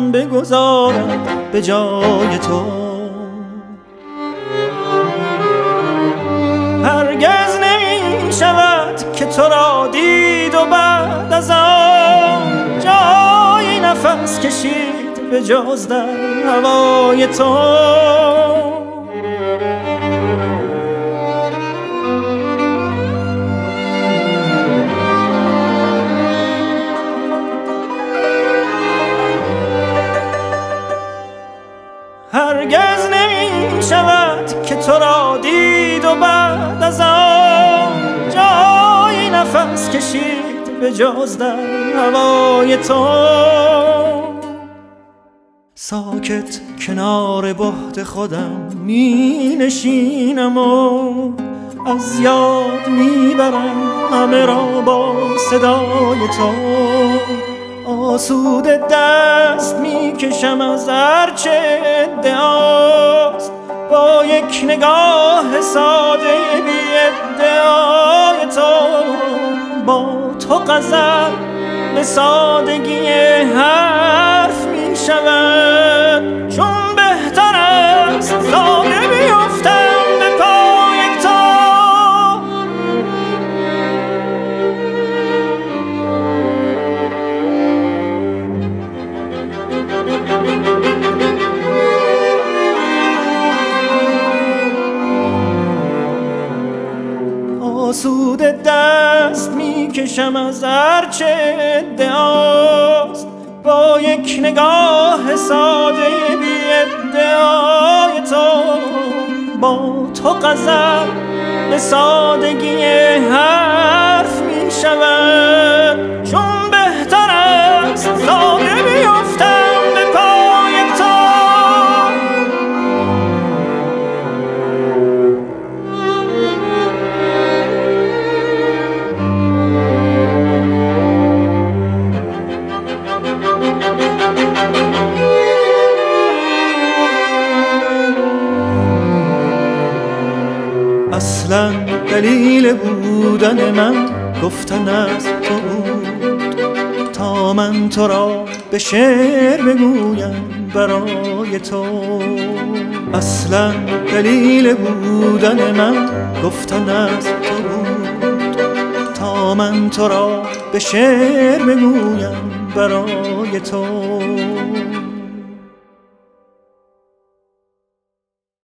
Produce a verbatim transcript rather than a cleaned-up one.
جان بگذارم به جای تو. هرگز نمی شود که تو را دید و بعد از آن جای نفس کشید به جز در هوای تو. هرگز نمی شود که تو را دید و بعد از آن جای نفس کشید به جز در هوای تو. ساکت کنار بهت خودم می نشینم و از یاد می برم همه را با صدای تو. آسوده دست می کشم از هرچه ادعاست با یک نگاه ساده بی ادعای تو. با تو غزل به سادگی حرف می شود چون بهتر است ساده بیفتم به پای تو. آسوده دست می کشم از هرچه ادعاست با یک نگاه ساده بی ادعای تو. با تو غزل به سادگی حرف می شود چون بهتر است ساده بیفتم به پای تو. اصلا دلیل بودن من گفتن از تو بود تا من تو را به شعر بگویم برای تو. اصلا دلیل بودن من گفتن از تو بود تا من تو را به شعر بگویم برای تو.